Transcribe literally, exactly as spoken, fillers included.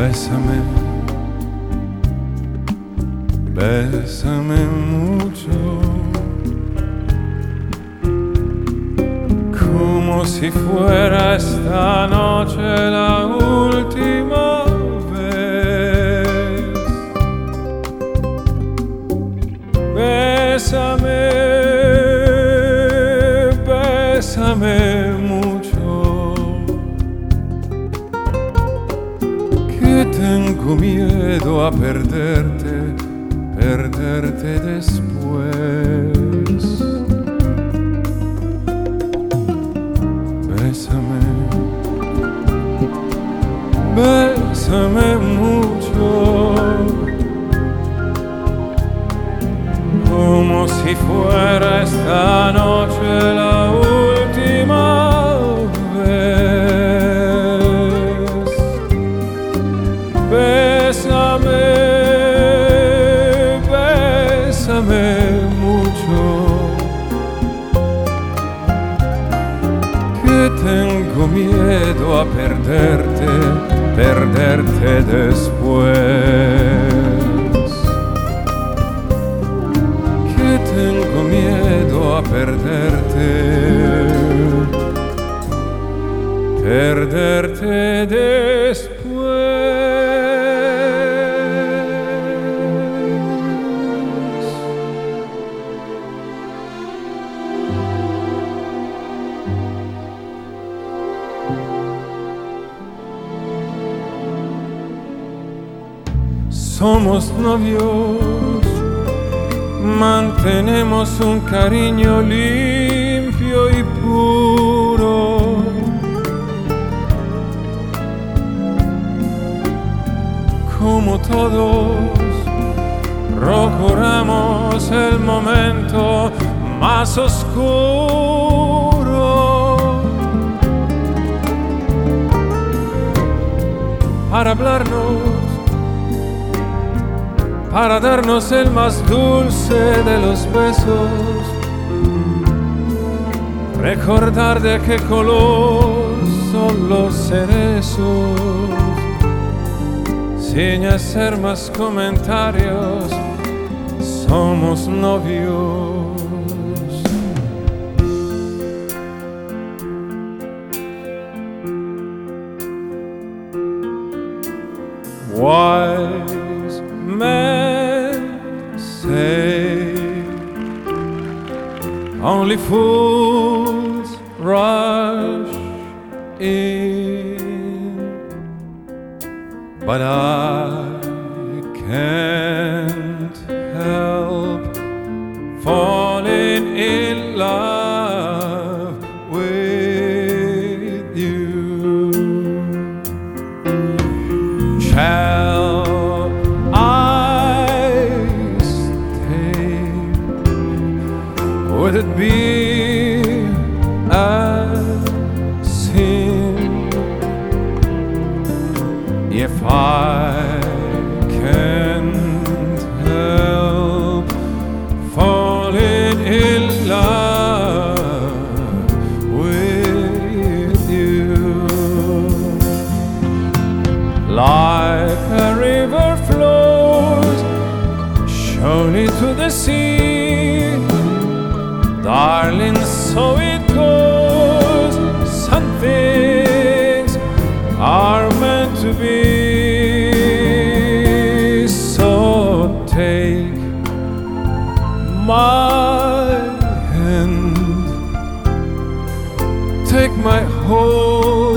Bésame, bésame mucho, como si fuera esta noche la última vez. Bésame, bésame mucho, que tengo miedo a perderte, perderte después. Bésame, bésame mucho, como si fuera esta noche la última vez. Bésame, bésame mucho, que tengo miedo a perderte, perderte después. Que tengo miedo a perderte, perderte después. Somos novios, mantenemos un cariño limpio y puro. Como todos, procuramos el momento más oscuro para hablarnos, para darnos el más dulce de los besos, recordar de qué color son los cerezos, sin hacer más comentarios, somos novios. Wise men say only fools rush in, but I can't help falling in love with you. Shall I stay? Would it be a sin if I can't help falling in love with you? Like a river flows surely to the sea, darling, so it goes. Some things are meant to be. So take my hand, take my whole